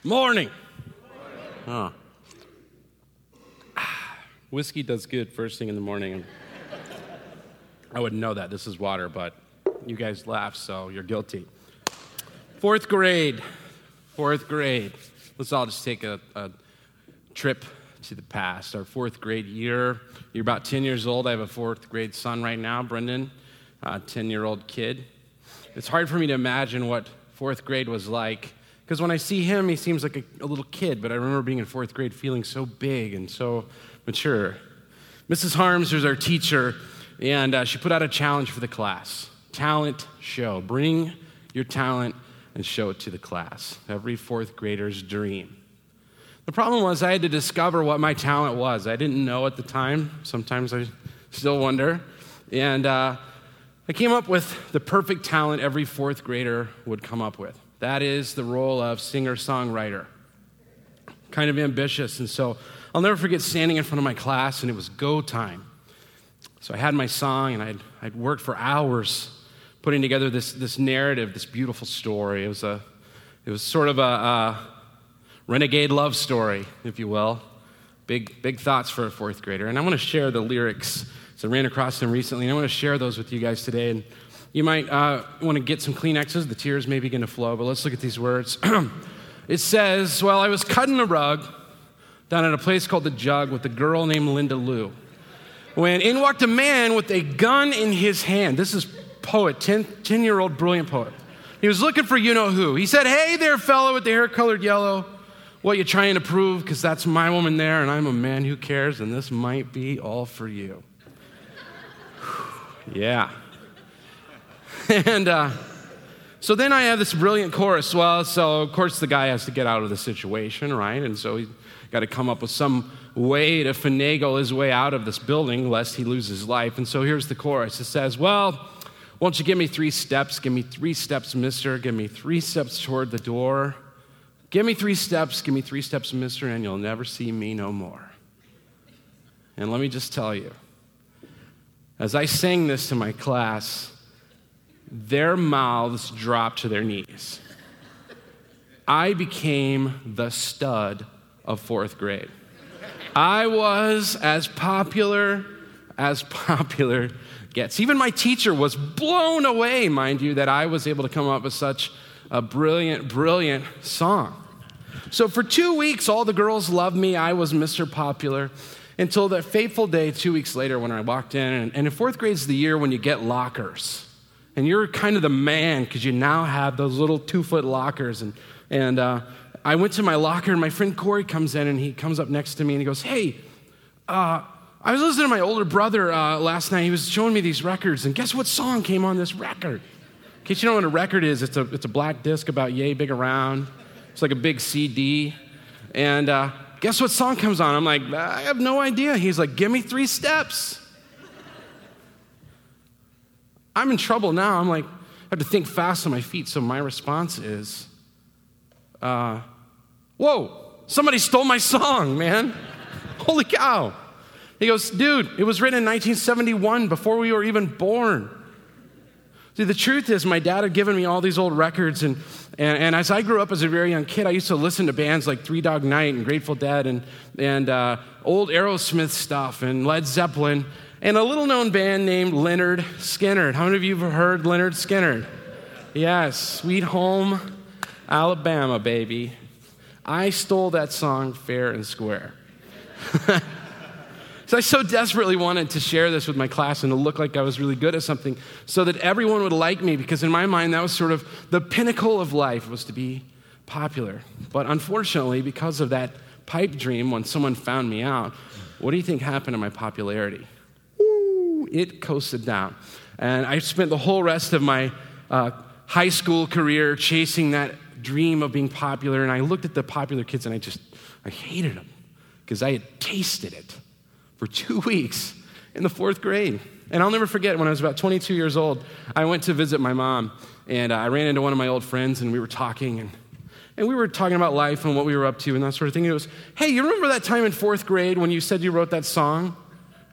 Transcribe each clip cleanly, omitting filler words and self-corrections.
Morning. Oh. Whiskey does good first thing in the morning. I wouldn't know that. This is water, but you guys laugh, so you're guilty. Fourth grade. Let's all just take a trip to the past. Our fourth grade year. You're about 10 years old. I have a fourth grade son right now, Brendan, a 10-year-old kid. It's hard for me to imagine what fourth grade was like, because when I see him, he seems like a little kid, but I remember being in fourth grade feeling so big and so mature. Mrs. Harms was our teacher, and she put out a challenge for the class. Talent show. Bring your talent and show it to the class. Every fourth grader's dream. The problem was I had to discover what my talent was. I didn't know at the time. Sometimes I still wonder. And I came up with the perfect talent every fourth grader would come up with. That is the role of singer-songwriter. Kind of ambitious. And so I'll never forget standing in front of my class, and it was go time. So I had my song, and I'd worked for hours putting together this narrative, this beautiful story. It was sort of a renegade love story, if you will. Big thoughts for a fourth grader. And I want to share the lyrics. So I ran across them recently, and I want to share those with you guys today. And you might want to get some Kleenexes. The tears may begin to flow, but let's look at these words. It says, well, I was cutting a rug down at a place called The Jug with a girl named Linda Lou, when in walked a man with a gun in his hand. This is poet, 10-year-old brilliant poet. He was looking for you-know-who. He said, hey there, fellow with the hair colored yellow. What you trying to prove? Because that's my woman there, and I'm a man who cares, and this might be all for you. Yeah. And so then I have this brilliant chorus. Well, so of course the guy has to get out of the situation, right? And so he's got to come up with some way to finagle his way out of this building lest he lose his life. And so here's the chorus. It says, well, won't you give me 3 steps? Give me 3 steps, mister. Give me 3 steps toward the door. Give me 3 steps, mister, and you'll never see me no more. And let me just tell you, as I sang this to my class, their mouths dropped to their knees. I became the stud of fourth grade. I was as popular gets. Even my teacher was blown away, mind you, that I was able to come up with such a brilliant song. So for 2 weeks, all the girls loved me. I was Mr. Popular until that fateful day 2 weeks later when I walked in. And in fourth grade is the year when you get lockers. And you're kind of the man because you now have those little 2-foot lockers. And I went to my locker, and my friend Corey comes in, and he comes up next to me, and he goes, hey, I was listening to my older brother last night. He was showing me these records, and guess what song came on this record? In case you don't know what a record is, it's a black disc about yay big around. It's like a big CD. And guess what song comes on? I'm like, I have no idea. He's like, give me 3 steps. I'm in trouble now. I'm like, I have to think fast on my feet. So my response is, whoa, somebody stole my song, man. Holy cow. He goes, dude, it was written in 1971 before we were even born. See, the truth is my dad had given me all these old records, and as I grew up as a very young kid, I used to listen to bands like Three Dog Night and Grateful Dead and old Aerosmith stuff and Led Zeppelin and a little-known band named Lynyrd Skynyrd. How many of you have heard Lynyrd Skynyrd? Yes, Sweet Home Alabama, baby. I stole that song fair and square. So I so desperately wanted to share this with my class and to look like I was really good at something so that everyone would like me, because in my mind, that was sort of the pinnacle of life, was to be popular. But unfortunately, because of that pipe dream, when someone found me out, what do you think happened to my popularity? Ooh, it coasted down. And I spent the whole rest of my high school career chasing that dream of being popular, and I looked at the popular kids and I hated them because I had tasted it for 2 weeks in the fourth grade. And I'll never forget, when I was about 22 years old, I went to visit my mom, and I ran into one of my old friends, and we were talking, and we were talking about life and what we were up to and that sort of thing. And it was, hey, you remember that time in fourth grade when you said you wrote that song?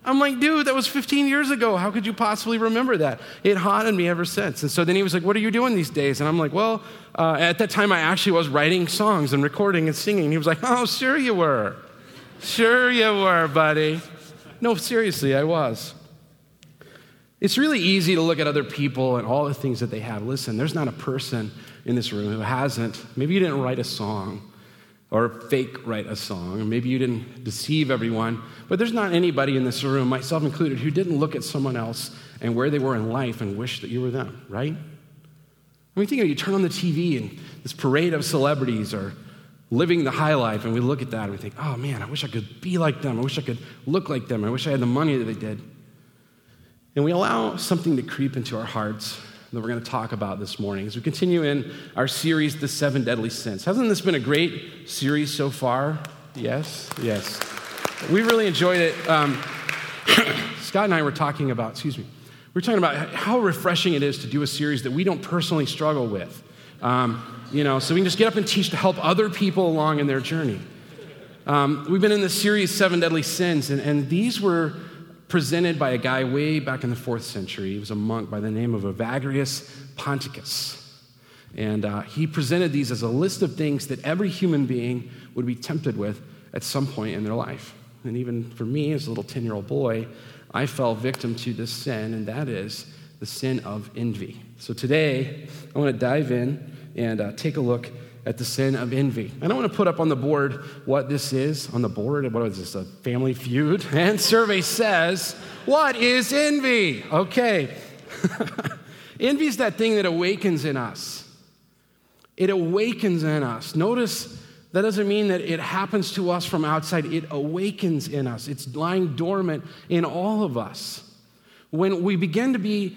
I'm like, dude, that was 15 years ago. How could you possibly remember that? It haunted me ever since. And so then he was like, what are you doing these days? And I'm like, well, at that time I actually was writing songs and recording and singing. And he was like, oh, sure you were. Sure you were, buddy. No, seriously, I was. It's really easy to look at other people and all the things that they have. Listen, there's not a person in this room who hasn't. Maybe you didn't write a song or fake write a song, or maybe you didn't deceive everyone, but there's not anybody in this room, myself included, who didn't look at someone else and where they were in life and wish that you were them, right? I mean, think of it, you turn on the TV and this parade of celebrities are living the high life, and we look at that and we think, oh man, I wish I could be like them. I wish I could look like them. I wish I had the money that they did. And we allow something to creep into our hearts that we're going to talk about this morning as we continue in our series, The 7 Deadly Sins. Hasn't this been a great series so far? Yes. We really enjoyed it. Scott and I were talking about, how refreshing it is to do a series that we don't personally struggle with. So we can just get up and teach to help other people along in their journey. We've been in this series, 7 Deadly Sins, and these were presented by a guy way back in the 4th century. He was a monk by the name of Evagrius Ponticus. And he presented these as a list of things that every human being would be tempted with at some point in their life. And even for me, as a little 10-year-old boy, I fell victim to this sin, and that is the sin of envy. So today, I want to dive in and take a look at the sin of envy. I don't want to put up on the board what this is. On the board, what is this, a Family Feud? And survey says, what is envy? Okay. Envy is that thing that awakens in us. It awakens in us. Notice that doesn't mean that it happens to us from outside. It awakens in us. It's lying dormant in all of us. When we begin to be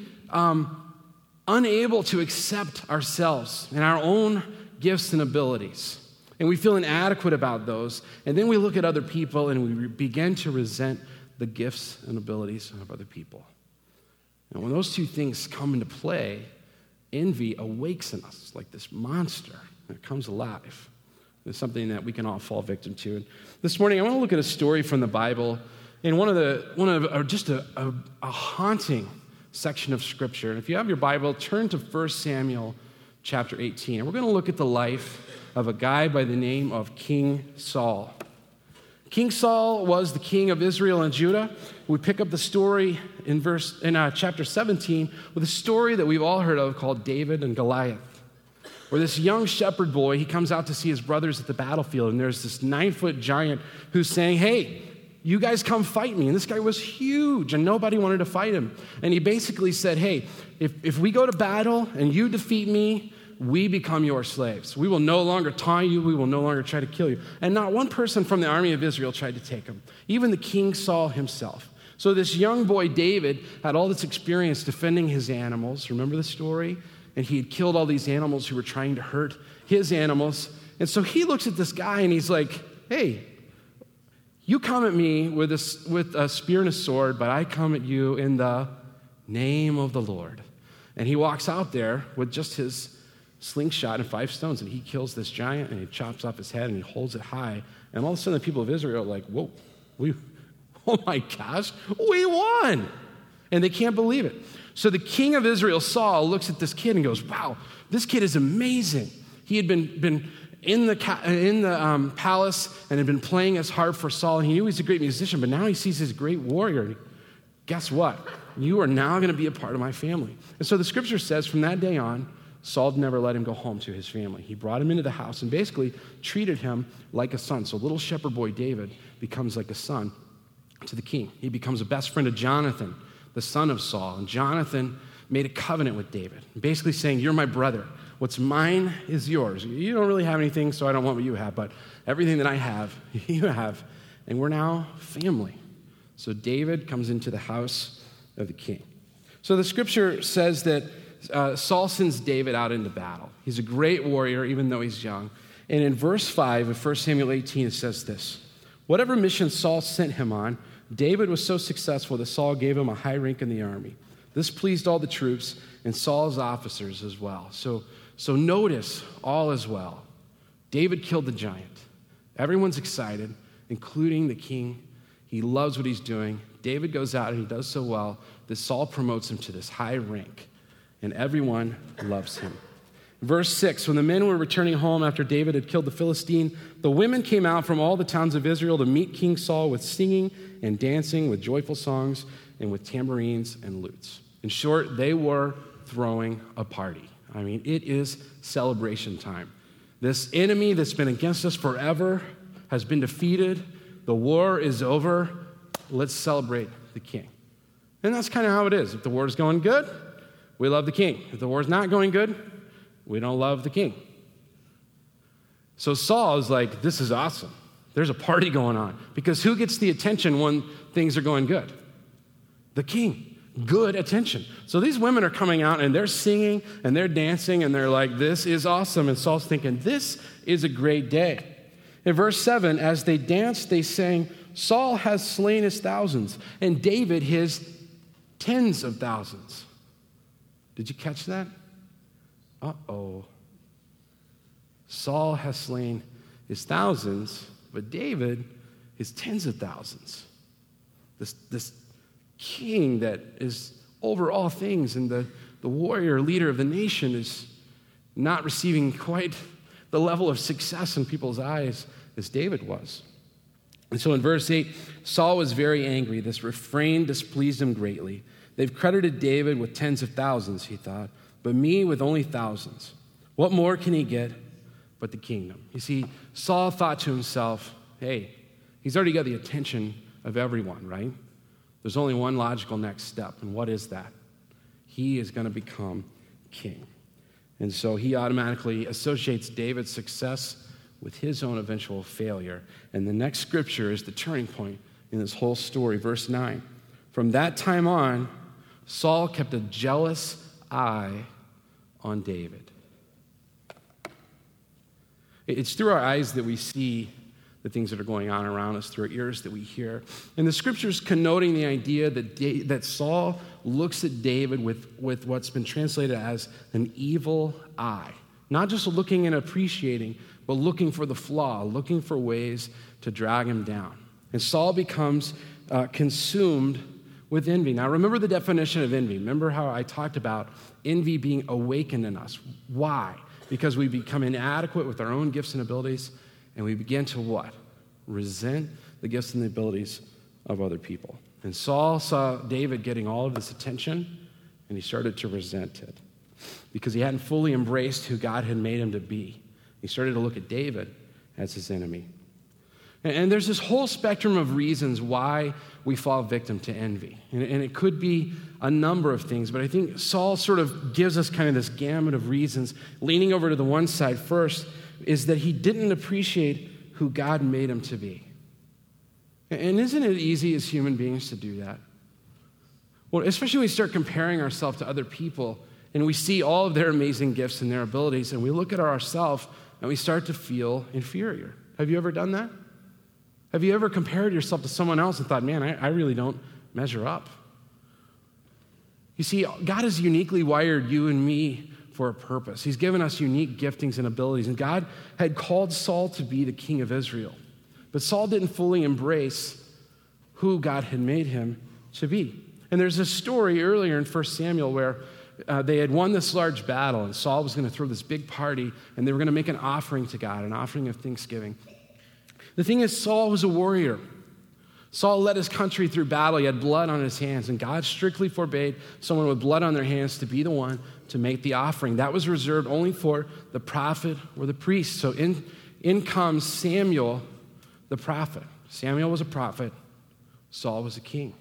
unable to accept ourselves and our own gifts and abilities, and we feel inadequate about those, and then we look at other people and we begin to resent the gifts and abilities of other people. And when those two things come into play, envy awakes in us like this monster that comes alive. It's something that we can all fall victim to. And this morning, I want to look at a story from the Bible in just a haunting section of Scripture. And if you have your Bible, turn to 1 Samuel chapter 18. And we're going to look at the life of a guy by the name of King Saul. King Saul was the king of Israel and Judah. We pick up the story in chapter 17 with a story that we've all heard of called David and Goliath, where this young shepherd boy, he comes out to see his brothers at the battlefield, and there's this 9-foot giant who's saying, hey, you guys come fight me. And this guy was huge, and nobody wanted to fight him. And he basically said, hey, if we go to battle and you defeat me, we become your slaves. We will no longer tie you. We will no longer try to kill you. And not one person from the army of Israel tried to take him, even the king Saul himself. So this young boy, David, had all this experience defending his animals. Remember the story? And he had killed all these animals who were trying to hurt his animals. And so he looks at this guy and he's like, hey, you come at me with a spear and a sword, but I come at you in the name of the Lord. And he walks out there with just his slingshot and 5 stones, and he kills this giant, and he chops off his head, and he holds it high. And all of a sudden, the people of Israel are like, whoa, oh my gosh, we won. And they can't believe it. So the king of Israel, Saul, looks at this kid and goes, wow, this kid is amazing. He had been in the palace and had been playing his harp for Saul, and he knew he's a great musician, but now he sees this great warrior. And guess what? You are now going to be a part of my family. And so the scripture says from that day on, Saul never let him go home to his family. He brought him into the house and basically treated him like a son. So little shepherd boy David becomes like a son to the king. He becomes a best friend of Jonathan, the son of Saul. And Jonathan made a covenant with David, basically saying, you're my brother. What's mine is yours. You don't really have anything, so I don't want what you have, but everything that I have, you have. And we're now family. So David comes into the house of the king. So the scripture says that Saul sends David out into battle. He's a great warrior, even though he's young. And in verse 5 of 1 Samuel 18, it says this: whatever mission Saul sent him on, David was so successful that Saul gave him a high rank in the army. This pleased all the troops and Saul's officers as well. So notice, all is well. David killed the giant. Everyone's excited, including the king. He loves what he's doing. David goes out and he does so well that Saul promotes him to this high rank, and everyone loves him. Verse 6, when the men were returning home after David had killed the Philistine, the women came out from all the towns of Israel to meet King Saul with singing and dancing, with joyful songs, and with tambourines and lutes. In short, they were throwing a party. I mean, it is celebration time. This enemy that's been against us forever has been defeated. The war is over. Let's celebrate the king. And that's kind of how it is. If the war is going good, we love the king. If the war is not going good, we don't love the king. So Saul is like, this is awesome. There's a party going on. Because who gets the attention when things are going good? The king. Good attention. So these women are coming out and they're singing and they're dancing and they're like, this is awesome. And Saul's thinking, this is a great day. In verse 7, as they danced, they sang, Saul has slain his thousands and David his tens of thousands. Did you catch that? Uh-oh. Saul has slain his thousands, but David his tens of thousands. This king that is over all things and the warrior leader of the nation is not receiving quite the level of success in people's eyes as David was. And so in verse 8, Saul was very angry. This refrain displeased him greatly. They've credited David with tens of thousands, he thought, but me with only thousands. What more can he get but the kingdom? You see, Saul thought to himself, hey, he's already got the attention of everyone, right? There's only one logical next step, and what is that? He is going to become king. And so he automatically associates David's success with his own eventual failure. And the next scripture is the turning point in this whole story. Verse 9, from that time on, Saul kept a jealous eye on David. It's through our eyes that we see the things that are going on around us, through our ears that we hear. And the scripture's connoting the idea that Saul looks at David with what's been translated as an evil eye. Not just looking and appreciating, but looking for the flaw, looking for ways to drag him down. And Saul becomes consumed with envy. Now, remember the definition of envy. Remember how I talked about envy being awakened in us. Why? Because we become inadequate with our own gifts and abilities, and we begin to what? Resent the gifts and the abilities of other people. And Saul saw David getting all of this attention, and he started to resent it because he hadn't fully embraced who God had made him to be. He started to look at David as his enemy. And there's this whole spectrum of reasons why we fall victim to envy. And it could be a number of things, but I think Saul sort of gives us kind of this gamut of reasons. Leaning over to the one side first is that he didn't appreciate who God made him to be. And isn't it easy as human beings to do that? Well, especially when we start comparing ourselves to other people and we see all of their amazing gifts and their abilities and we look at ourselves and we start to feel inferior. Have you ever done that? Have you ever compared yourself to someone else and thought, man, I really don't measure up? You see, God has uniquely wired you and me for a purpose. He's given us unique giftings and abilities. And God had called Saul to be the king of Israel. But Saul didn't fully embrace who God had made him to be. And there's a story earlier in 1 Samuel where they had won this large battle, and Saul was going to throw this big party, and they were going to make an offering to God, an offering of thanksgiving. The thing is, Saul was a warrior. Saul led his country through battle. He had blood on his hands, and God strictly forbade someone with blood on their hands to be the one to make the offering. That was reserved only for the prophet or the priest. So in comes Samuel, the prophet. Samuel was a prophet. Saul was a king.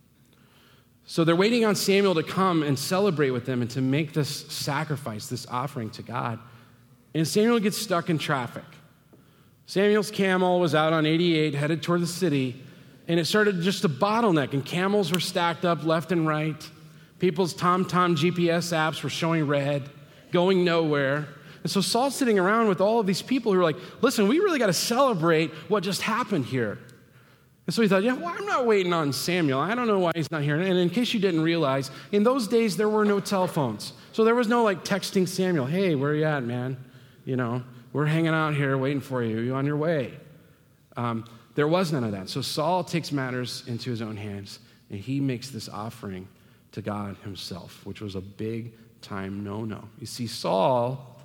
So they're waiting on Samuel to come and celebrate with them and to make this sacrifice, this offering to God. And Samuel gets stuck in traffic. Samuel's camel was out on 88, headed toward the city, and it started just a bottleneck, and camels were stacked up left and right. People's TomTom GPS apps were showing red, going nowhere. And so Saul's sitting around with all of these people who are like, listen, we really got to celebrate what just happened here. And so he thought, well, I'm not waiting on Samuel. I don't know why he's not here. And in case you didn't realize, in those days, there were no telephones. So there was no texting Samuel, hey, where are you at, man? We're hanging out here waiting for you. Are you on your way? There was none of that. So Saul takes matters into his own hands, and he makes this offering to God himself, which was a big-time no-no. You see, Saul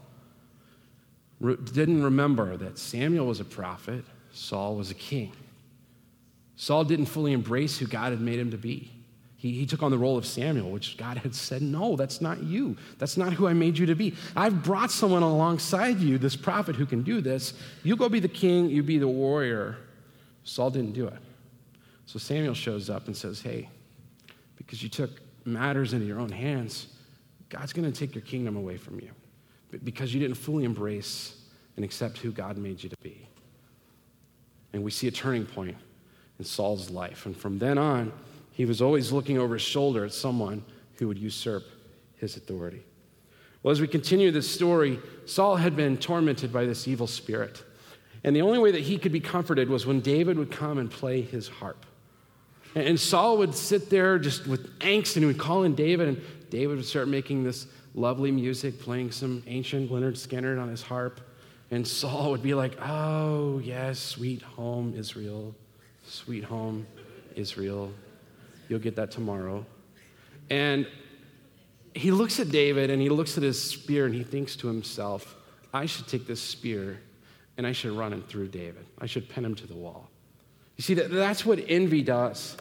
didn't remember that Samuel was a prophet, Saul was a king. Saul didn't fully embrace who God had made him to be. He took on the role of Samuel, which God had said, no, that's not you. That's not who I made you to be. I've brought someone alongside you, this prophet who can do this. You go be the king, you be the warrior. Saul didn't do it. So Samuel shows up and says, hey, because you took matters into your own hands, God's going to take your kingdom away from you because you didn't fully embrace and accept who God made you to be. And we see a turning point in Saul's life. And from then on, he was always looking over his shoulder at someone who would usurp his authority. Well, as we continue this story, Saul had been tormented by this evil spirit. And the only way that he could be comforted was when David would come and play his harp. And Saul would sit there just with angst, and he would call in David, and David would start making this lovely music, playing some ancient Leonard Skinner on his harp. And Saul would be like, oh, yes, sweet home, Israel. Sweet home, Israel. You'll get that tomorrow. And he looks at David, and he looks at his spear, and he thinks to himself, I should take this spear, and I should run him through David. I should pin him to the wall. You see, that's what envy does.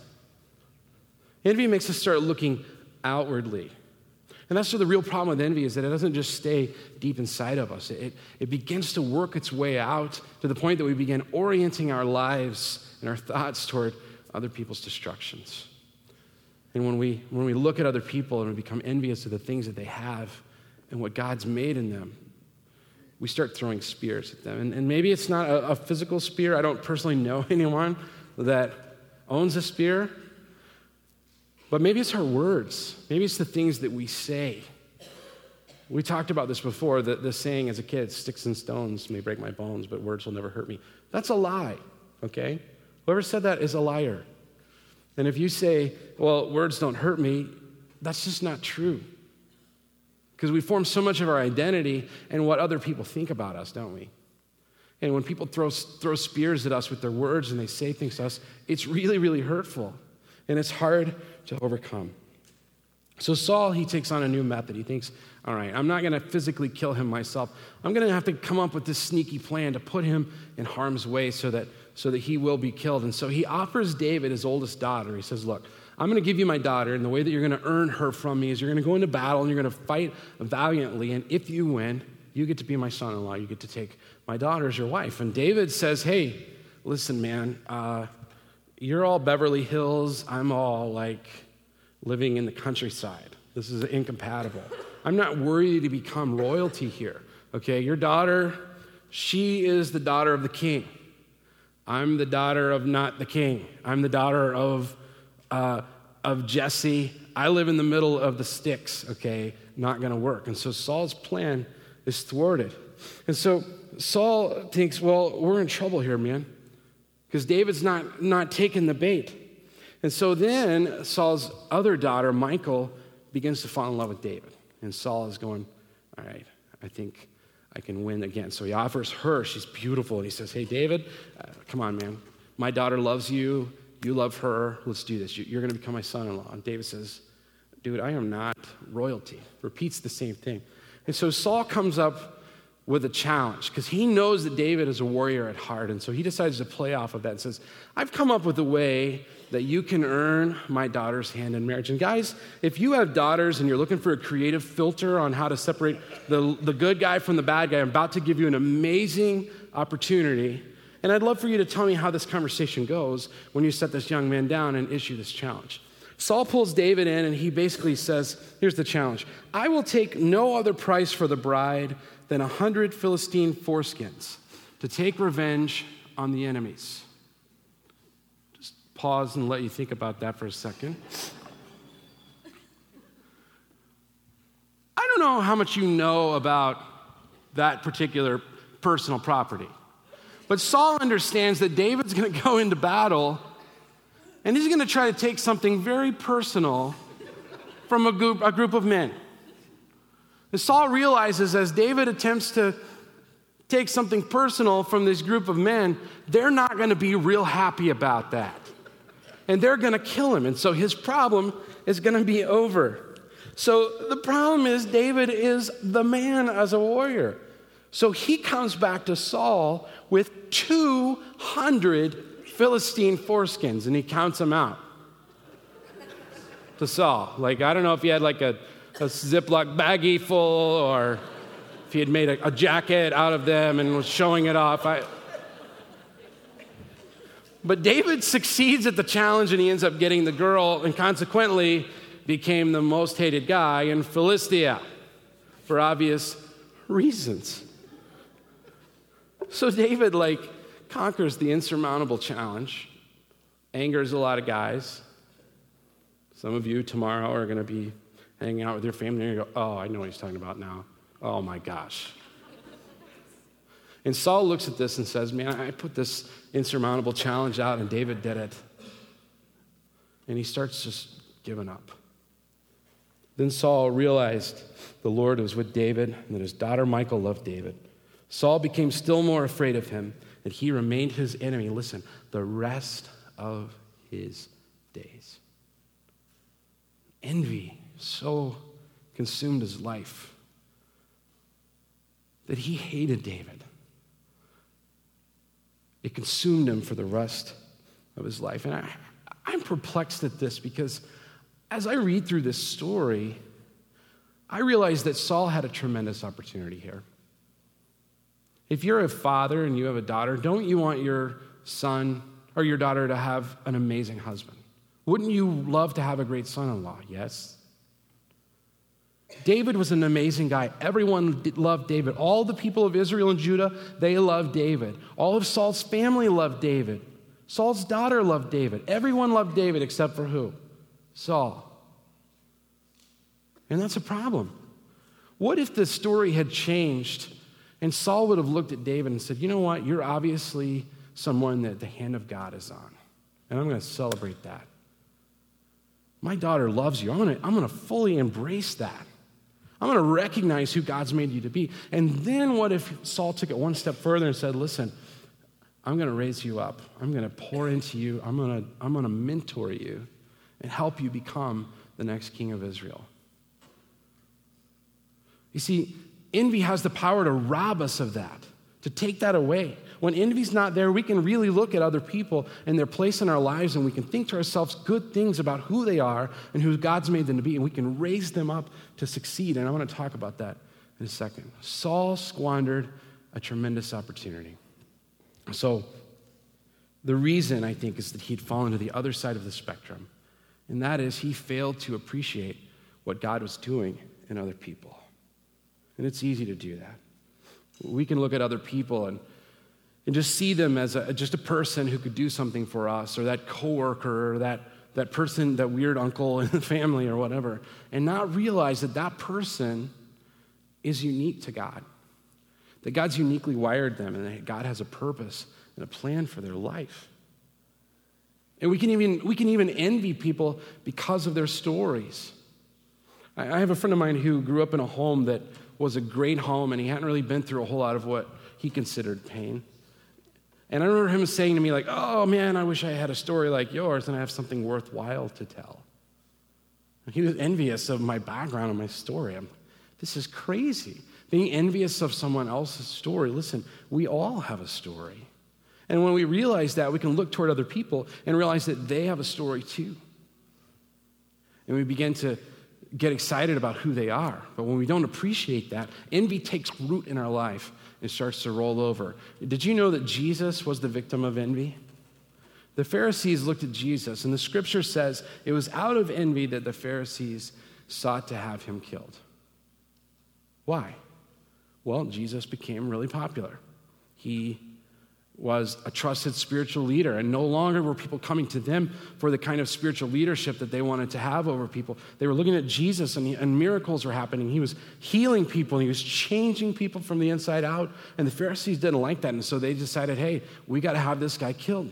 Envy makes us start looking outwardly. And that's what the real problem with envy is, that it doesn't just stay deep inside of us. It begins to work its way out to the point that we begin orienting our lives and our thoughts toward other people's destructions. And when we look at other people and we become envious of the things that they have and what God's made in them, we start throwing spears at them. And maybe it's not a physical spear. I don't personally know anyone that owns a spear. But maybe it's our words. Maybe it's the things that we say. We talked about this before, the saying as a kid, sticks and stones may break my bones, but words will never hurt me. That's a lie, okay? Whoever said that is a liar. And if you say, well, words don't hurt me, that's just not true. Because we form so much of our identity in what other people think about us, don't we? And when people throw spears at us with their words and they say things to us, it's really, really hurtful. And it's hard to overcome. So Saul, he takes on a new method. He thinks, all right, I'm not going to physically kill him myself. I'm going to have to come up with this sneaky plan to put him in harm's way so that he will be killed. And so he offers David his oldest daughter. He says, look, I'm going to give you my daughter, and the way that you're going to earn her from me is you're going to go into battle and you're going to fight valiantly, and if you win, you get to be my son-in-law. You get to take my daughter as your wife. And David says, hey, listen, man, you're all Beverly Hills. I'm all like living in the countryside. This is incompatible. I'm not worthy to become royalty here, okay? Your daughter, she is the daughter of the king. I'm the daughter of not the king. I'm the daughter of Jesse. I live in the middle of the sticks, okay? Not going to work. And so Saul's plan is thwarted. And so Saul thinks, well, we're in trouble here, man, because David's not taking the bait. And so then Saul's other daughter, Michal, begins to fall in love with David. And Saul is going, all right, I think I can win again. So he offers her. She's beautiful. And he says, hey, David, come on, man. My daughter loves you. You love her. Let's do this. You're going to become my son-in-law. And David says, dude, I am not royalty. Repeats the same thing. And so Saul comes up with a challenge because he knows that David is a warrior at heart. And so he decides to play off of that and says, I've come up with a way that you can earn my daughter's hand in marriage. And guys, if you have daughters and you're looking for a creative filter on how to separate the good guy from the bad guy, I'm about to give you an amazing opportunity. And I'd love for you to tell me how this conversation goes when you set this young man down and issue this challenge. Saul pulls David in and he basically says, here's the challenge. I will take no other price for the bride than 100 Philistine foreskins to take revenge on the enemies. Just pause and let you think about that for a second. I don't know how much you know about that particular personal property, but Saul understands that David's going to go into battle and he's going to try to take something very personal from a group of men. And Saul realizes as David attempts to take something personal from this group of men, they're not going to be real happy about that. And they're going to kill him. And so his problem is going to be over. So the problem is David is the man as a warrior. So he comes back to Saul with 200 Philistine foreskins, and he counts them out to Saul. Like, I don't know if he had like a Ziploc baggie full, or if he had made a jacket out of them and was showing it off. But David succeeds at the challenge, and he ends up getting the girl, and consequently became the most hated guy in Philistia for obvious reasons. So David, conquers the insurmountable challenge, angers a lot of guys. Some of you tomorrow are going to be hanging out with your family, and you go, oh, I know what he's talking about now. Oh, my gosh. And Saul looks at this and says, man, I put this insurmountable challenge out, and David did it. And he starts just giving up. Then Saul realized the Lord was with David and that his daughter Michal loved David. Saul became still more afraid of him, that he remained his enemy, listen, the rest of his days. Envy so consumed his life that he hated David. It consumed him for the rest of his life. And I'm perplexed at this because as I read through this story, I realize that Saul had a tremendous opportunity here. If you're a father and you have a daughter, don't you want your son or your daughter to have an amazing husband? Wouldn't you love to have a great son-in-law? Yes. David was an amazing guy. Everyone loved David. All the people of Israel and Judah, they loved David. All of Saul's family loved David. Saul's daughter loved David. Everyone loved David except for who? Saul. And that's a problem. What if the story had changed and Saul would have looked at David and said, you know what, you're obviously someone that the hand of God is on, and I'm going to celebrate that. My daughter loves you. I'm going to fully embrace that. I'm going to recognize who God's made you to be. And then what if Saul took it one step further and said, listen, I'm going to raise you up. I'm going to pour into you. I'm going to mentor you and help you become the next king of Israel. You see, envy has the power to rob us of that, to take that away. When envy's not there, we can really look at other people and their place in our lives, and we can think to ourselves good things about who they are and who God's made them to be, and we can raise them up to succeed. And I want to talk about that in a second. Saul squandered a tremendous opportunity. So the reason, I think, is that he'd fallen to the other side of the spectrum, and that is he failed to appreciate what God was doing in other people. And it's easy to do that. We can look at other people and just see them as just a person who could do something for us, or that coworker, or that person, that weird uncle in the family or whatever, and not realize that that person is unique to God, that God's uniquely wired them, and that God has a purpose and a plan for their life. And we can even envy people because of their stories. I have a friend of mine who grew up in a home that was a great home, and he hadn't really been through a whole lot of what he considered pain. And I remember him saying to me, oh man, I wish I had a story like yours and I have something worthwhile to tell. And he was envious of my background and my story. This is crazy. Being envious of someone else's story. Listen, we all have a story. And when we realize that, we can look toward other people and realize that they have a story too. And we begin to get excited about who they are. But when we don't appreciate that, envy takes root in our life and starts to roll over. Did you know that Jesus was the victim of envy? The Pharisees looked at Jesus, and the scripture says it was out of envy that the Pharisees sought to have him killed. Why? Well, Jesus became really popular. He was a trusted spiritual leader, and no longer were people coming to them for the kind of spiritual leadership that they wanted to have over people. They were looking at Jesus, and miracles were happening. He was healing people, and he was changing people from the inside out, and the Pharisees didn't like that, and so they decided, hey, we got to have this guy killed.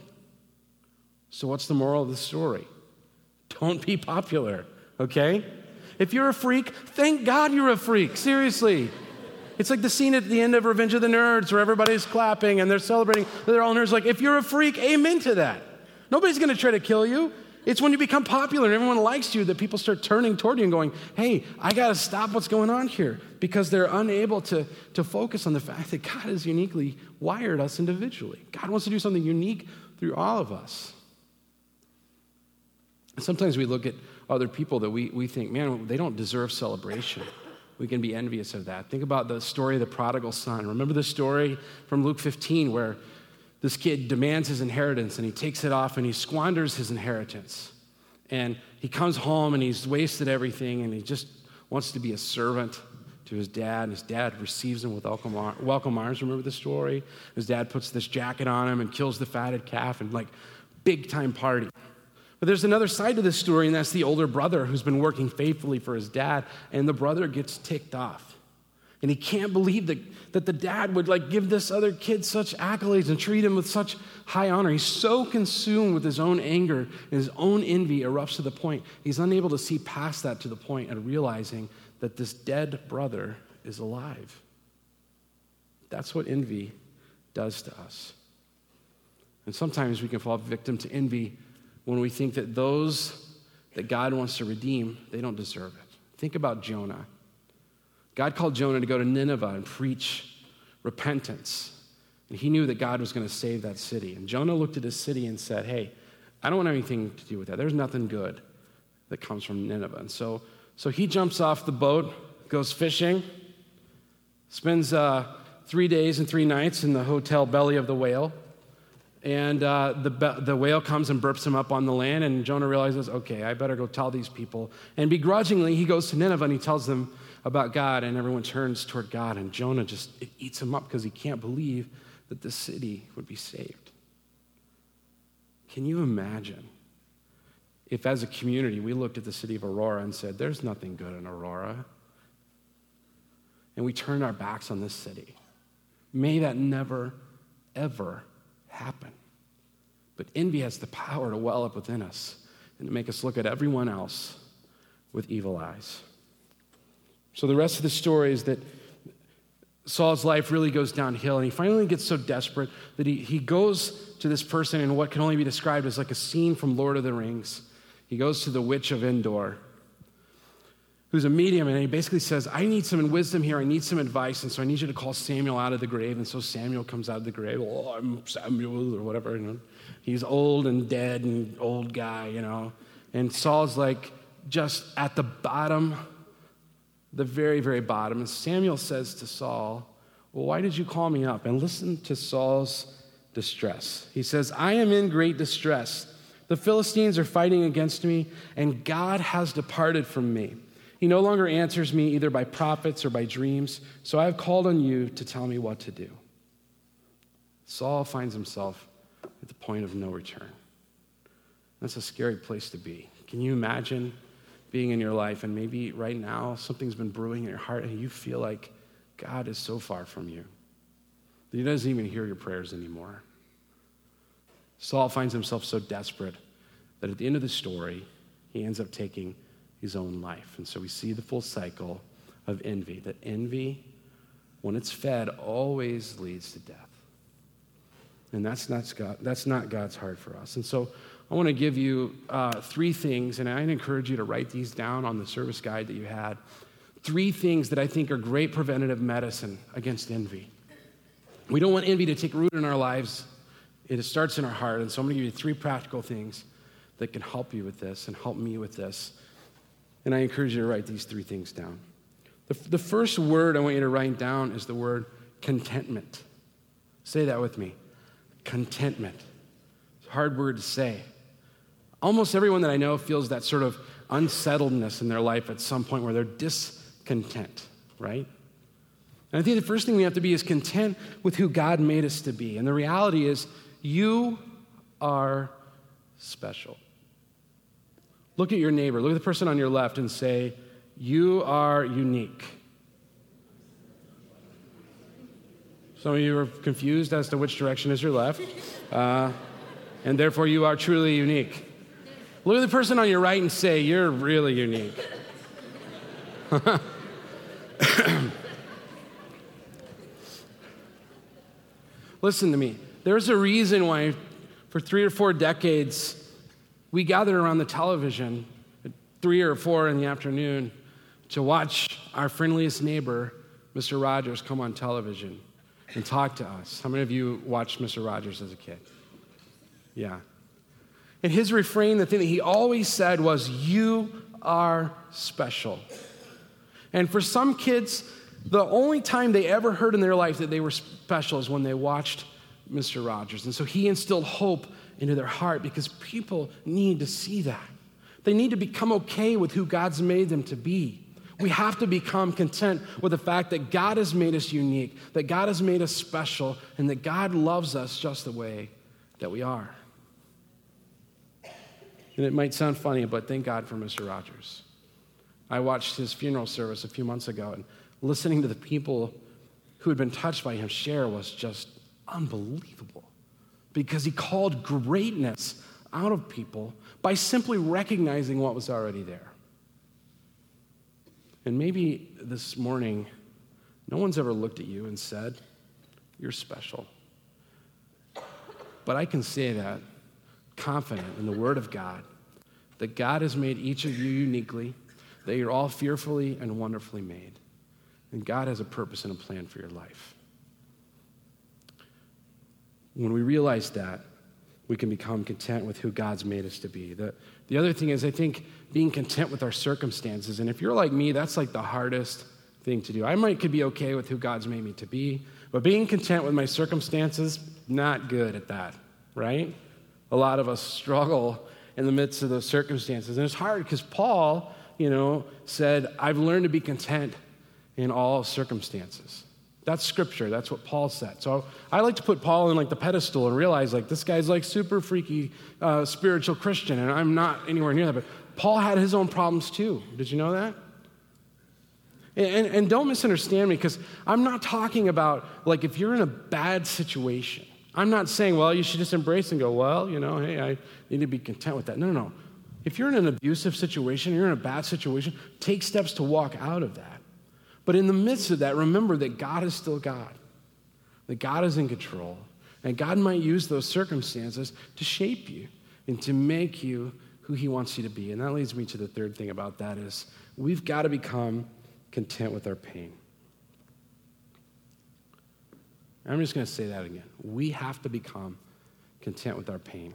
So what's the moral of the story? Don't be popular, okay? If you're a freak, thank God you're a freak, seriously. It's like the scene at the end of Revenge of the Nerds where everybody's clapping and they're celebrating. They're all nerds. Like, if you're a freak, amen to that. Nobody's going to try to kill you. It's when you become popular and everyone likes you that people start turning toward you and going, hey, I got to stop what's going on here, because they're unable to focus on the fact that God has uniquely wired us individually. God wants to do something unique through all of us. Sometimes we look at other people that we think, man, they don't deserve celebration. We can be envious of that. Think about the story of the prodigal son. Remember the story from Luke 15 where this kid demands his inheritance and he takes it off and he squanders his inheritance. And he comes home and he's wasted everything and he just wants to be a servant to his dad. And his dad receives him with welcome arms. Remember the story? His dad puts this jacket on him and kills the fatted calf and like big time party. But there's another side to this story, and that's the older brother who's been working faithfully for his dad, and the brother gets ticked off. And he can't believe that the dad would like give this other kid such accolades and treat him with such high honor. He's so consumed with his own anger and his own envy erupts to the point he's unable to see past that to the point of realizing that this dead brother is alive. That's what envy does to us. And sometimes we can fall victim to envy when we think that those that God wants to redeem, they don't deserve it. Think about Jonah. God called Jonah to go to Nineveh and preach repentance. And he knew that God was going to save that city. And Jonah looked at his city and said, hey, I don't want anything to do with that. There's nothing good that comes from Nineveh. And so he jumps off the boat, goes fishing, spends 3 days and 3 nights in the hotel Belly of the Whale. And the whale comes and burps him up on the land, and Jonah realizes, okay, I better go tell these people. And begrudgingly, he goes to Nineveh and he tells them about God, and everyone turns toward God, and Jonah it eats him up because he can't believe that the city would be saved. Can you imagine if as a community we looked at the city of Aurora and said, there's nothing good in Aurora, and we turned our backs on this city? May that never, ever happen. But envy has the power to well up within us and to make us look at everyone else with evil eyes. So the rest of the story is that Saul's life really goes downhill, and he finally gets so desperate that he goes to this person in what can only be described as like a scene from Lord of the Rings. He goes to the Witch of Endor, who's a medium, and he basically says, I need some wisdom here, I need some advice, and so I need you to call Samuel out of the grave. And so Samuel comes out of the grave, oh, I'm Samuel, or whatever, you know. He's old and dead and old guy, you know. And Saul's like just at the bottom, the very, very bottom. And Samuel says to Saul, well, why did you call me up? And listen to Saul's distress. He says, I am in great distress. The Philistines are fighting against me, and God has departed from me. He no longer answers me either by prophets or by dreams, so I have called on you to tell me what to do. Saul finds himself at the point of no return. That's a scary place to be. Can you imagine being in your life and maybe right now something's been brewing in your heart and you feel like God is so far from you that he doesn't even hear your prayers anymore? Saul finds himself so desperate that at the end of the story, he ends up taking his own life. And so we see the full cycle of envy. That envy, when it's fed, always leads to death. And that's not God's heart for us. And so I want to give you 3 things, and I'd encourage you to write these down on the service guide that you had. 3 things that I think are great preventative medicine against envy. We don't want envy to take root in our lives. It starts in our heart. And so I'm going to give you 3 practical things that can help you with this and help me with this. And I encourage you to write these 3 things down. The first word I want you to write down is the word contentment. Say that with me. Contentment. It's a hard word to say. Almost everyone that I know feels that sort of unsettledness in their life at some point where they're discontent, right? And I think the first thing we have to be is content with who God made us to be. And the reality is, you are special. Look at your neighbor. Look at the person on your left and say, you are unique. Some of you are confused as to which direction is your left, and therefore you are truly unique. Look at the person on your right and say, you're really unique. Listen to me. There's a reason why for 3 or 4 decades we gathered around the television at 3 or 4 in the afternoon to watch our friendliest neighbor, Mr. Rogers, come on television and talk to us. How many of you watched Mr. Rogers as a kid? Yeah. And his refrain, the thing that he always said was, "You are special." And for some kids, the only time they ever heard in their life that they were special is when they watched Mr. Rogers. And so he instilled hope into their heart because people need to see that. They need to become okay with who God's made them to be. We have to become content with the fact that God has made us unique, that God has made us special, and that God loves us just the way that we are. And it might sound funny, but thank God for Mr. Rogers. I watched his funeral service a few months ago, and listening to the people who had been touched by him share was just unbelievable because he called greatness out of people by simply recognizing what was already there. And maybe this morning, no one's ever looked at you and said, "You're special." But I can say that confident in the Word of God, that God has made each of you uniquely, that you're all fearfully and wonderfully made, and God has a purpose and a plan for your life. When we realize that, we can become content with who God's made us to be. The other thing is, I think, being content with our circumstances. And if you're like me, that's like the hardest thing to do. Could be okay with who God's made me to be, but being content with my circumstances, not good at that, right? A lot of us struggle in the midst of those circumstances. And it's hard because Paul, said, "I've learned to be content in all circumstances." That's scripture. That's what Paul said. So I like to put Paul in like the pedestal and realize like this guy's like super freaky spiritual Christian, and I'm not anywhere near that. But Paul had his own problems too. Did you know that? And don't misunderstand me, because I'm not talking about like if you're in a bad situation. I'm not saying, well, you should just embrace and go, well, hey, I need to be content with that. No. If you're in an abusive situation, you're in a bad situation, take steps to walk out of that. But in the midst of that, remember that God is still God, that God is in control, and God might use those circumstances to shape you and to make you who he wants you to be. And that leads me to the third thing about that is we've got to become content with our pain. I'm just going to say that again. We have to become content with our pain.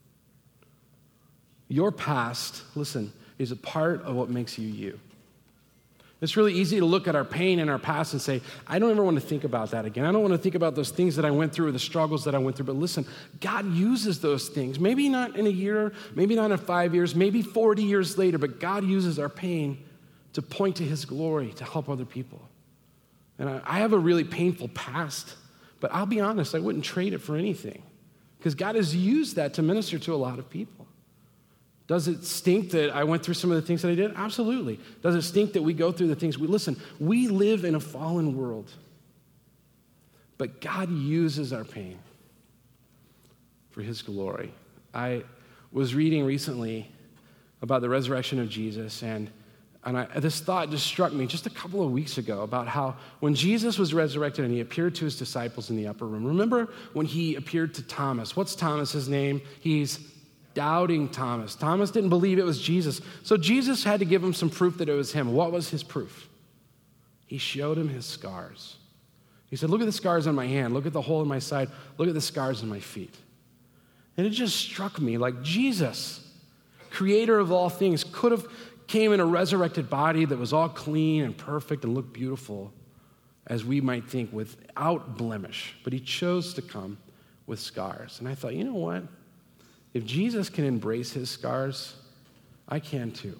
Your past, listen, is a part of what makes you you. It's really easy to look at our pain and our past and say, I don't ever want to think about that again. I don't want to think about those things that I went through or the struggles that I went through. But listen, God uses those things. Maybe not in a year, maybe not in 5 years, maybe 40 years later, but God uses our pain to point to his glory, to help other people. And I have a really painful past, but I'll be honest, I wouldn't trade it for anything because God has used that to minister to a lot of people. Does it stink that I went through some of the things that I did? Absolutely. Does it stink that we go through the things we live in a fallen world, but God uses our pain for his glory. I was reading recently about the resurrection of Jesus, and this thought just struck me just a couple of weeks ago about how when Jesus was resurrected and he appeared to his disciples in the upper room, remember when he appeared to Thomas? What's Thomas's name? He's Doubting Thomas. Thomas didn't believe it was Jesus. So Jesus had to give him some proof that it was him. What was his proof? He showed him his scars. He said, look at the scars on my hand. Look at the hole in my side. Look at the scars on my feet. And it just struck me like Jesus, creator of all things, could have came in a resurrected body that was all clean and perfect and looked beautiful, as we might think, without blemish. But he chose to come with scars. And I thought, you know what? If Jesus can embrace his scars, I can too.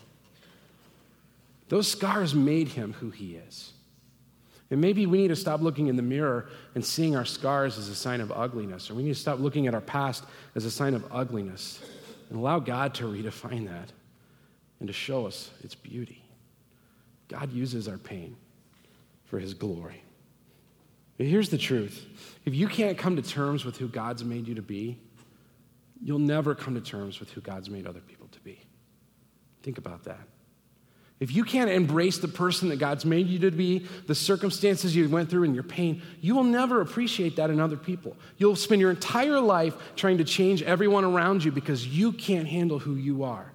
Those scars made him who he is. And maybe we need to stop looking in the mirror and seeing our scars as a sign of ugliness, or we need to stop looking at our past as a sign of ugliness and allow God to redefine that and to show us its beauty. God uses our pain for his glory. But here's the truth. If you can't come to terms with who God's made you to be, you'll never come to terms with who God's made other people to be. Think about that. If you can't embrace the person that God's made you to be, the circumstances you went through and your pain, you will never appreciate that in other people. You'll spend your entire life trying to change everyone around you because you can't handle who you are.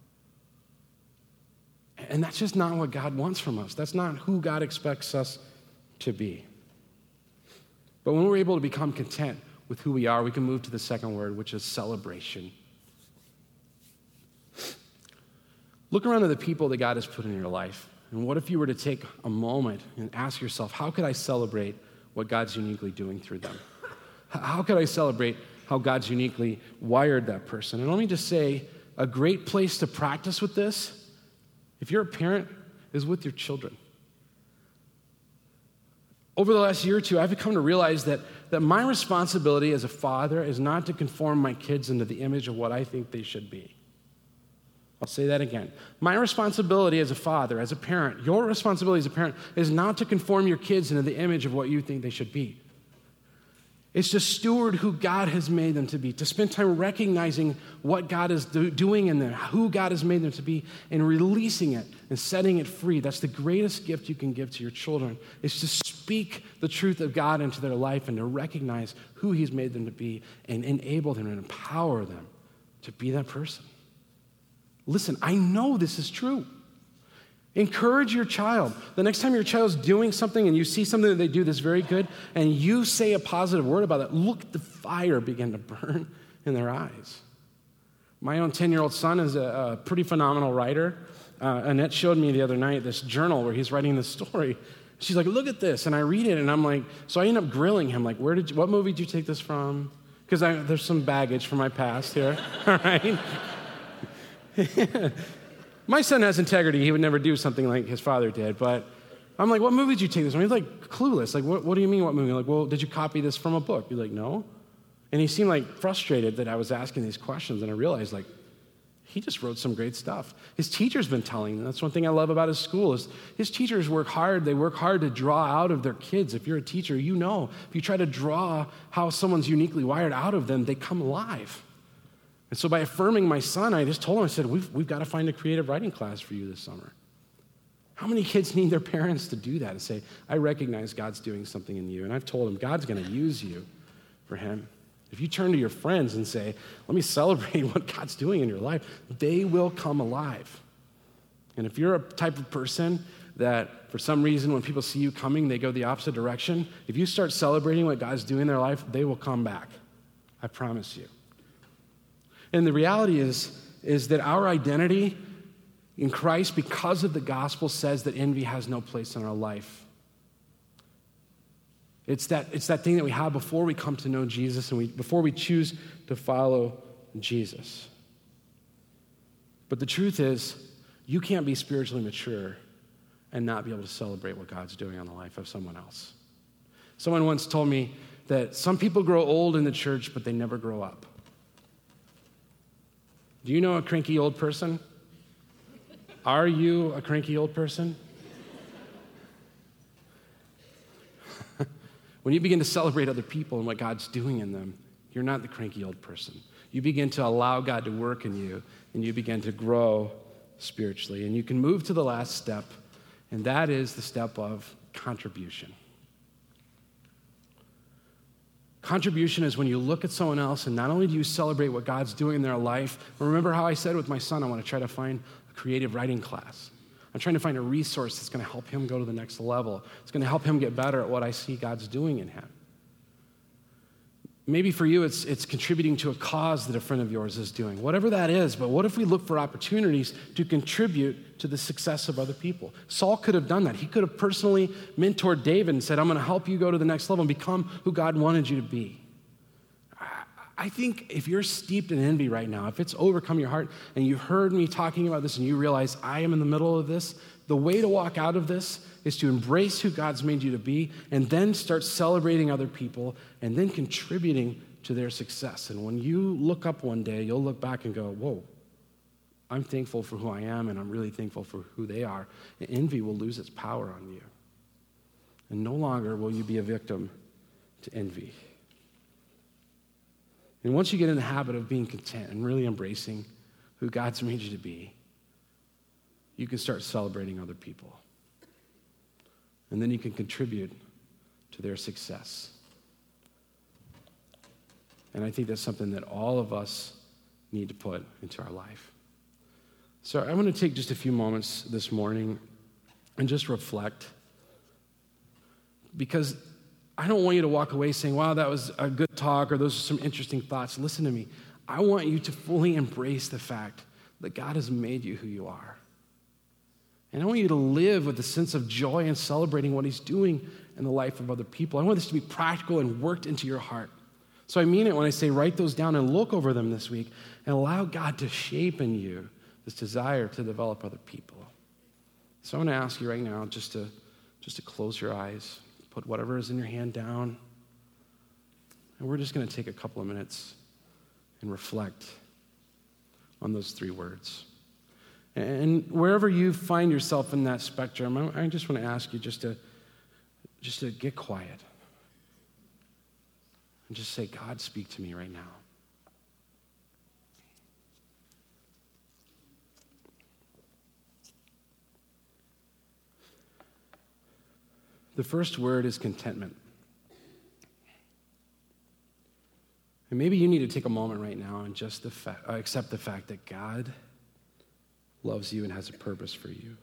And that's just not what God wants from us. That's not who God expects us to be. But when we're able to become content with who we are, we can move to the second word, which is celebration. Look around at the people that God has put in your life. And what if you were to take a moment and ask yourself, how could I celebrate what God's uniquely doing through them? How could I celebrate how God's uniquely wired that person? And let me just say, a great place to practice with this, if you're a parent, is with your children. Over the last year or two, I've come to realize that my responsibility as a father is not to conform my kids into the image of what I think they should be. I'll say that again. My responsibility as a father, as a parent, your responsibility as a parent is not to conform your kids into the image of what you think they should be. It's to steward who God has made them to be, to spend time recognizing what God is doing in them, who God has made them to be, and releasing it and setting it free. That's the greatest gift you can give to your children, is to speak the truth of God into their life and to recognize who He's made them to be and enable them and empower them to be that person. Listen, I know this is true. Encourage your child. The next time your child's doing something and you see something that they do that's very good and you say a positive word about it, look at the fire begin to burn in their eyes. My own 10-year-old son is a pretty phenomenal writer. Annette showed me the other night this journal where he's writing this story. She's like, look at this. And I read it and I'm like, so I end up grilling him, like, what movie did you take this from? Because there's some baggage from my past here, all right? My son has integrity. He would never do something like his father did. But I'm like, what movie did you take this from? He's like, clueless. Like, what do you mean, what movie? I'm like, well, did you copy this from a book? He's like, no. And he seemed like frustrated that I was asking these questions. And I realized, like, he just wrote some great stuff. His teacher's been telling him. That's one thing I love about his school is his teachers work hard. They work hard to draw out of their kids. If you're a teacher, you know, if you try to draw how someone's uniquely wired out of them, they come alive. And so by affirming my son, I just told him, I said, we've got to find a creative writing class for you this summer. How many kids need their parents to do that and say, I recognize God's doing something in you? And I've told him, God's going to use you for him. If you turn to your friends and say, let me celebrate what God's doing in your life, they will come alive. And if you're a type of person that for some reason when people see you coming, they go the opposite direction, if you start celebrating what God's doing in their life, they will come back. I promise you. And the reality is that our identity in Christ, because of the gospel, says that envy has no place in our life. It's that thing that we have before we come to know Jesus and before we choose to follow Jesus. But the truth is, you can't be spiritually mature and not be able to celebrate what God's doing on the life of someone else. Someone once told me that some people grow old in the church, but they never grow up. Do you know a cranky old person? Are you a cranky old person? When you begin to celebrate other people and what God's doing in them, you're not the cranky old person. You begin to allow God to work in you, and you begin to grow spiritually. And you can move to the last step, and that is the step of contribution. Contribution is when you look at someone else and not only do you celebrate what God's doing in their life, but remember how I said with my son, I want to try to find a creative writing class. I'm trying to find a resource that's going to help him go to the next level. It's going to help him get better at what I see God's doing in him. Maybe for you, it's contributing to a cause that a friend of yours is doing. Whatever that is, but what if we look for opportunities to contribute to the success of other people? Saul could have done that. He could have personally mentored David and said, I'm going to help you go to the next level and become who God wanted you to be. I think if you're steeped in envy right now, if it's overcome your heart and you've heard me talking about this and you realize I am in the middle of this, the way to walk out of this is to embrace who God's made you to be and then start celebrating other people and then contributing to their success. And when you look up one day, you'll look back and go, whoa, I'm thankful for who I am and I'm really thankful for who they are. And envy will lose its power on you. And no longer will you be a victim to envy. And once you get in the habit of being content and really embracing who God's made you to be, you can start celebrating other people. And then you can contribute to their success. And I think that's something that all of us need to put into our life. So I'm going to take just a few moments this morning and just reflect, because I don't want you to walk away saying, wow, that was a good talk, or those are some interesting thoughts. Listen to me. I want you to fully embrace the fact that God has made you who you are. And I want you to live with a sense of joy and celebrating what he's doing in the life of other people. I want this to be practical and worked into your heart. So I mean it when I say write those down and look over them this week and allow God to shape in you this desire to develop other people. So I'm going to ask you right now just to close your eyes, put whatever is in your hand down, and we're just going to take a couple of minutes and reflect on those three words. And wherever you find yourself in that spectrum, I just want to ask you just to get quiet and just say, God, speak to me right now. The first word is contentment. And maybe you need to take a moment right now and just accept the fact that God loves you and has a purpose for you.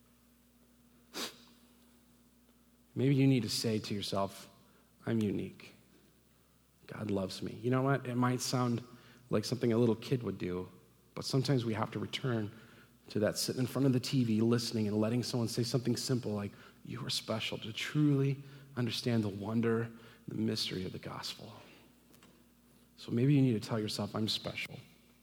Maybe you need to say to yourself, I'm unique. God loves me. You know what? It might sound like something a little kid would do, but sometimes we have to return to that sitting in front of the TV, listening and letting someone say something simple like, you are special, to truly understand the wonder, the mystery of the gospel. So maybe you need to tell yourself, I'm special.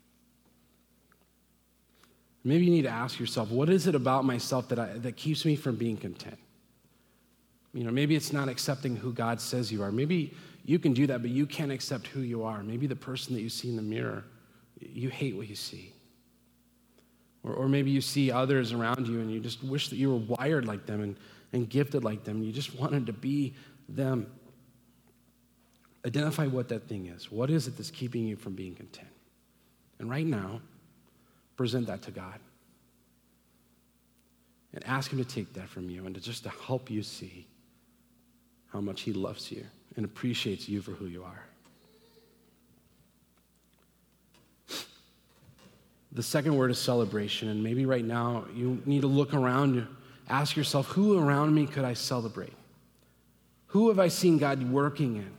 Maybe you need to ask yourself, what is it about myself that keeps me from being content? You know, maybe it's not accepting who God says you are. Maybe you can do that, but you can't accept who you are. Maybe the person that you see in the mirror, you hate what you see. Or maybe you see others around you and you just wish that you were wired like them and gifted like them. You just wanted to be them. Identify what that thing is. What is it that's keeping you from being content? And right now, present that to God. And ask him to take that from you and to help you see how much he loves you and appreciates you for who you are. The second word is celebration. And maybe right now you need to look around, ask yourself, who around me could I celebrate? Who have I seen God working in?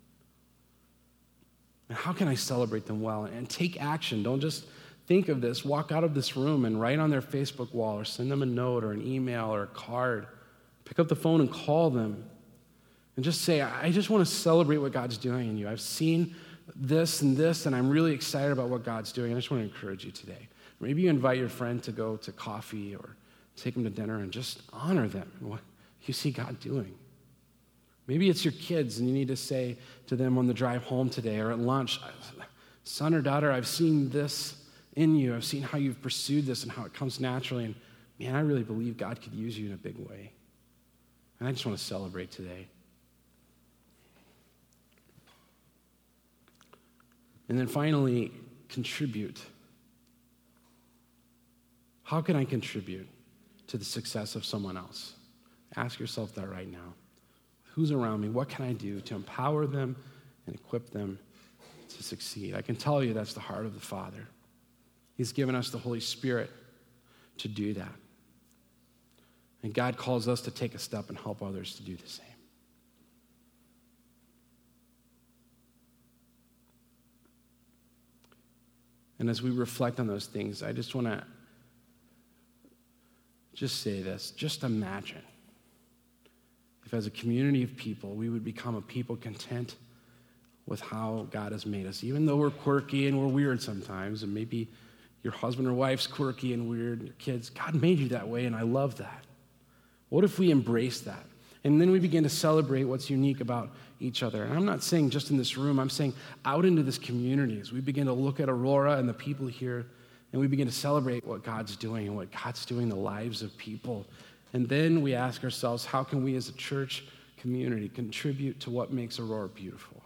And how can I celebrate them well? And take action. Don't just think of this. Walk out of this room and write on their Facebook wall or send them a note or an email or a card. Pick up the phone and call them. And just say, I just want to celebrate what God's doing in you. I've seen this, and I'm really excited about what God's doing. I just want to encourage you today. Maybe you invite your friend to go to coffee or take them to dinner and just honor them and what you see God doing. Maybe it's your kids and you need to say to them on the drive home today or at lunch, son or daughter, I've seen this in you. I've seen how you've pursued this and how it comes naturally. And man, I really believe God could use you in a big way. And I just want to celebrate today. And then finally, contribute. How can I contribute to the success of someone else? Ask yourself that right now. Who's around me? What can I do to empower them and equip them to succeed? I can tell you that's the heart of the Father. He's given us the Holy Spirit to do that. And God calls us to take a step and help others to do the same. And as we reflect on those things, I just want to say this. Just imagine if as a community of people, we would become a people content with how God has made us. Even though we're quirky and we're weird sometimes, and maybe your husband or wife's quirky and weird, your kids, God made you that way, and I love that. What if we embrace that? And then we begin to celebrate what's unique about each other. And I'm not saying just in this room, I'm saying out into this community as we begin to look at Aurora and the people here, and we begin to celebrate what God's doing and what God's doing in the lives of people. And then we ask ourselves, how can we as a church community contribute to what makes Aurora beautiful?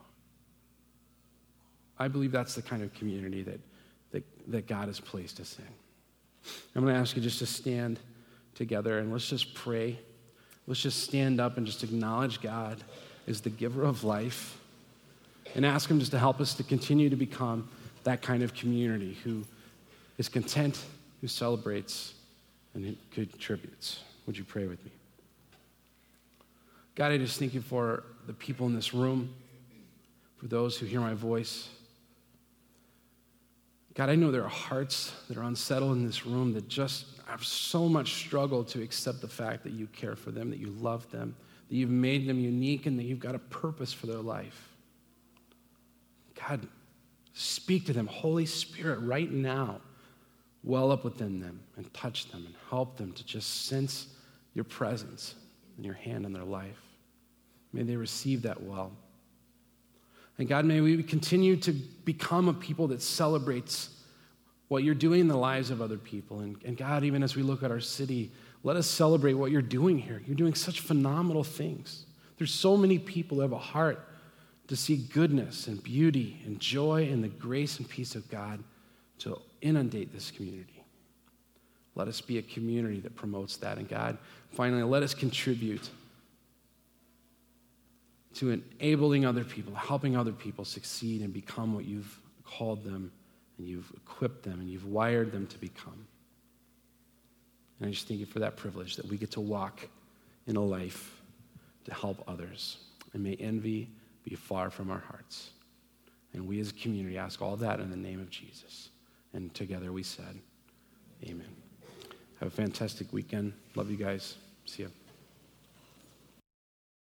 I believe that's the kind of community that God has placed us in. I'm going to ask you just to stand together and let's just pray. Let's just stand up and just acknowledge God as the giver of life and ask him just to help us to continue to become that kind of community who is content, who celebrates, and who contributes. Would you pray with me? God, I just thank you for the people in this room, for those who hear my voice. God, I know there are hearts that are unsettled in this room that just have so much struggle to accept the fact that you care for them, that you love them, that you've made them unique, and that you've got a purpose for their life. God, speak to them. Holy Spirit, right now, well up within them and touch them and help them to just sense your presence and your hand on their life. May they receive that well. And God, may we continue to become a people that celebrates what you're doing in the lives of other people. And God, even as we look at our city, let us celebrate what you're doing here. You're doing such phenomenal things. There's so many people who have a heart to see goodness and beauty and joy and the grace and peace of God to inundate this community. Let us be a community that promotes that. And God, finally, let us contribute to enabling other people, helping other people succeed and become what you've called them and you've equipped them and you've wired them to become. And I just thank you for that privilege that we get to walk in a life to help others. And may envy be far from our hearts. And we as a community ask all that in the name of Jesus. And together we said, amen. Have a fantastic weekend. Love you guys. See you.